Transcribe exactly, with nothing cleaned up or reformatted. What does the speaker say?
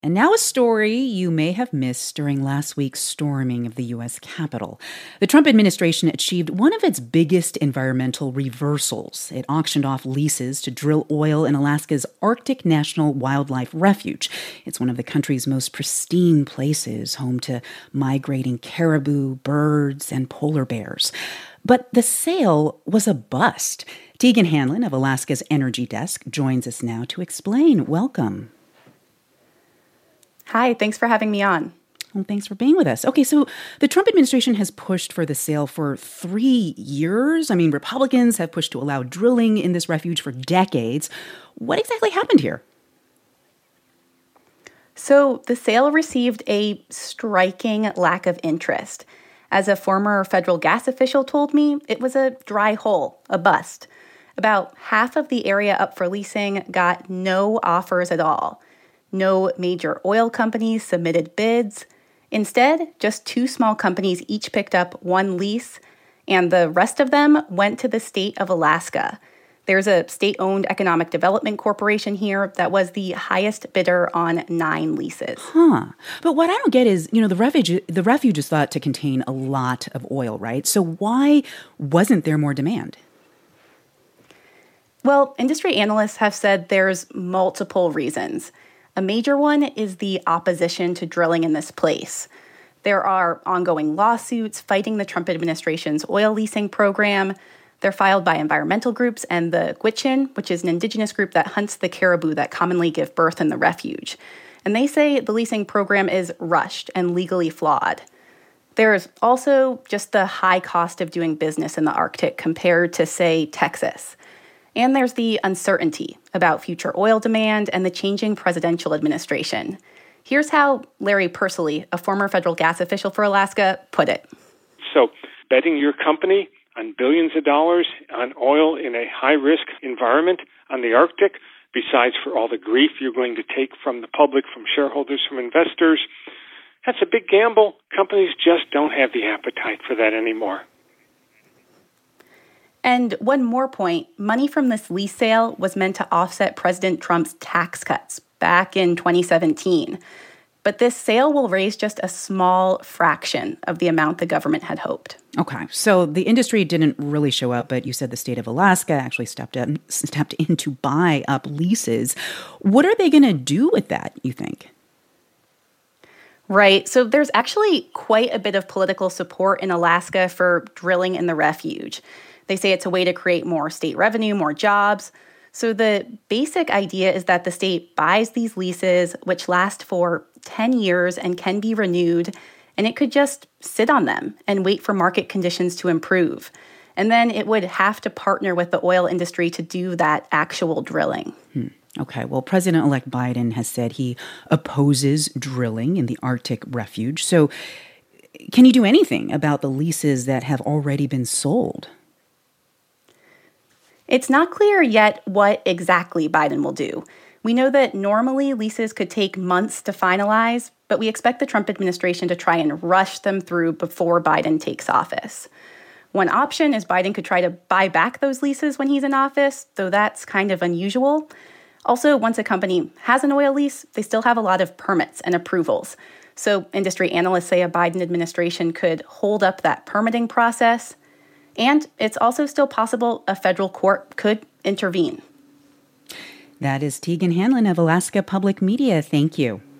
And now a story you may have missed during last week's storming of the U S Capitol. The Trump administration achieved one of its biggest environmental reversals. It auctioned off leases to drill oil in Alaska's Arctic National Wildlife Refuge. It's one of the country's most pristine places, home to migrating caribou, birds, and polar bears. But the sale was a bust. Tegan Hanlon of Alaska's Energy Desk joins us now to explain. Welcome. Hi, thanks for having me on. Well, thanks for being with us. Okay, so the Trump administration has pushed for the sale for three years. I mean, Republicans have pushed to allow drilling in this refuge for decades. What exactly happened here? So the sale received a striking lack of interest. As a former federal gas official told me, it was a dry hole, a bust. About half of the area up for leasing got no offers at all. No major oil companies submitted bids. Instead, just two small companies each picked up one lease, and the rest of them went to the state of Alaska. There's a state-owned economic development corporation here that was the highest bidder on nine leases. Huh. But what I don't get is, you know, the refuge, the refuge is thought to contain a lot of oil, right? So why wasn't there more demand? Well, industry analysts have said there's multiple reasons. A major one is the opposition to drilling in this place. There are ongoing lawsuits fighting the Trump administration's oil leasing program. They're filed by environmental groups and the Gwich'in, which is an indigenous group that hunts the caribou that commonly give birth in the refuge. And they say the leasing program is rushed and legally flawed. There's also just the high cost of doing business in the Arctic compared to, say, Texas. And there's the uncertainty about future oil demand and the changing presidential administration. Here's how Larry Persily, a former federal gas official for Alaska, put it. So betting your company on billions of dollars on oil in a high-risk environment on the Arctic, besides for all the grief you're going to take from the public, from shareholders, from investors, that's a big gamble. Companies just don't have the appetite for that anymore. And one more point, money from this lease sale was meant to offset President Trump's tax cuts back in twenty seventeen. But this sale will raise just a small fraction of the amount the government had hoped. Okay, so the industry didn't really show up, but you said the state of Alaska actually stepped in, stepped in to buy up leases. What are they going to do with that, you think? Right. So there's actually quite a bit of political support in Alaska for drilling in the refuge. They say it's a way to create more state revenue, more jobs. So the basic idea is that the state buys these leases, which last for ten years and can be renewed, and it could just sit on them and wait for market conditions to improve. And then it would have to partner with the oil industry to do that actual drilling. Hmm. Okay, well, President-elect Biden has said he opposes drilling in the Arctic refuge. So can you do anything about the leases that have already been sold? It's not clear yet what exactly Biden will do. We know that normally leases could take months to finalize, but we expect the Trump administration to try and rush them through before Biden takes office. One option is Biden could try to buy back those leases when he's in office, though that's kind of unusual. Also, once a company has an oil lease, they still have a lot of permits and approvals. So industry analysts say a Biden administration could hold up that permitting process. And it's also still possible a federal court could intervene. That is Tegan Hanlon of Alaska Public Media. Thank you.